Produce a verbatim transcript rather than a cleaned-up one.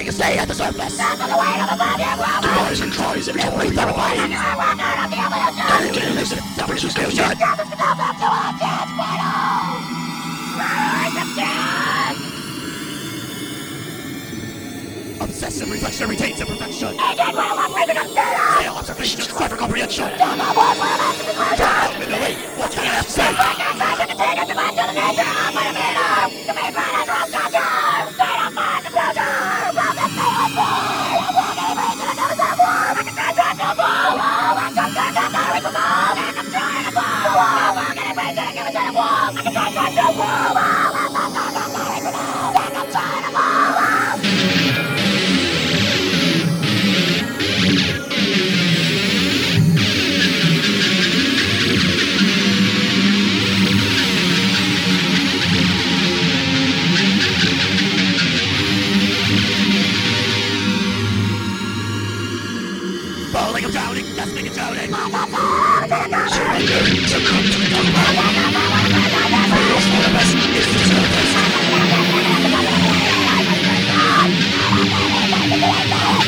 fighting to stay at the surface. Device and tries every time we terrifying. Getting elusive, double confusion. Obsessive reflection retains imperfection. Stale observation is cry for comprehension. Tell me the way, what can I have to say? Falling, I'm drowning, gasping and drowning. Surrender, succumb to the dogma. Fails for the best, is the surface.